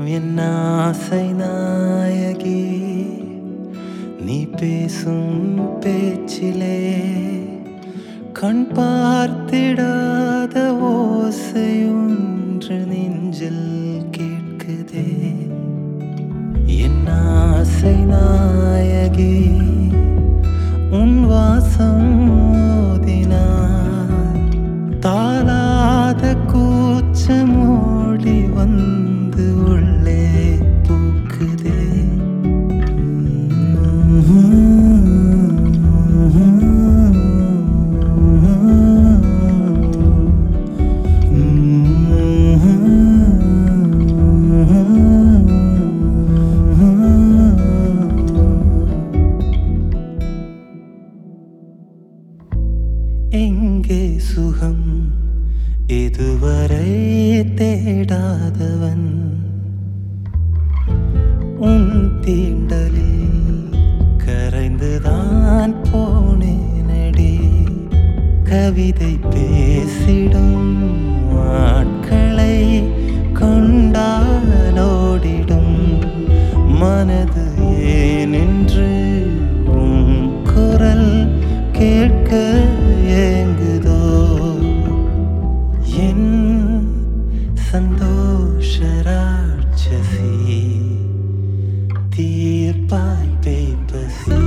என் ஆசை நாயகி நீ பேசும் பேச்சிலே கண் பார்த்திடாத ஓசையொன்று நெஞ்சில் கேட்குதே. என் ஆசை நாயகி உன் வாசம் ஓதினார் தாளாத கூச்சமோடி வந்து உள்ளே பூக்குதே. எங்கே சுகம் இதுவரை தேடாதவன் உன் தீண்டலில் கரைந்துதான் போனேனடி. கவிதை பேசிடும் ஆட்களை கொண்டாலோடிடும் மனது ஏனென்று உன் குரல் கேட்க ஏங்குதோ. என் சந்தோஷ ராட்சசி தீர்ப்பாய் பேய்பசி.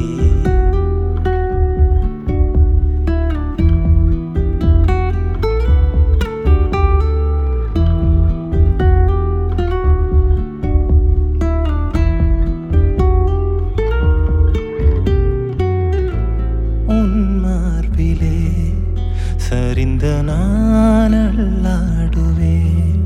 சரிந்த நான் அல்லாடுவேன்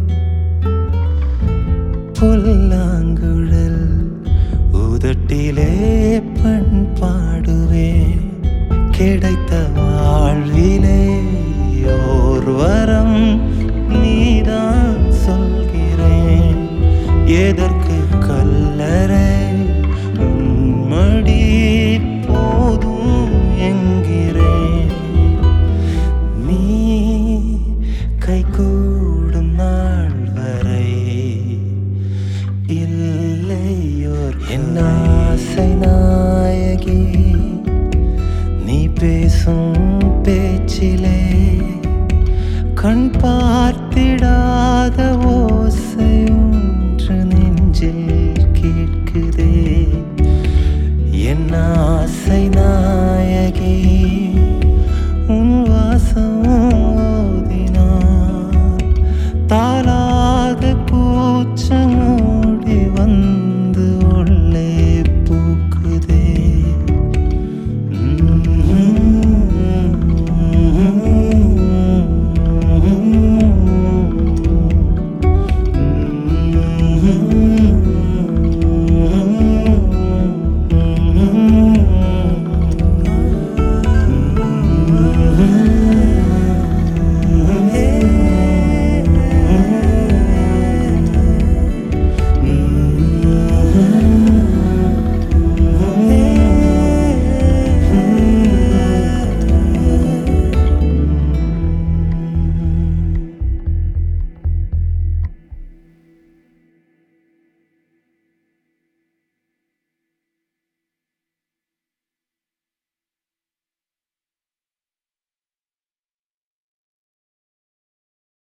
புல்லாங்குழல் உதட்டிலே பண்பாடுவேன். கிடைத்த வாழ்விலே ஓர் வரம் நீதான் சொல்கிறேன். எதற்கு கல்லறை மடி போதும் என்கிறேன். கை கூடும் நாள் வரை இல்லையோர். என் ஆசை நாயகி நீ பேசும் பேச்சிலே கண் பார்த்திடாத ஓசையொன்று நெஞ்சில் கேட்குதே. என் ஆசை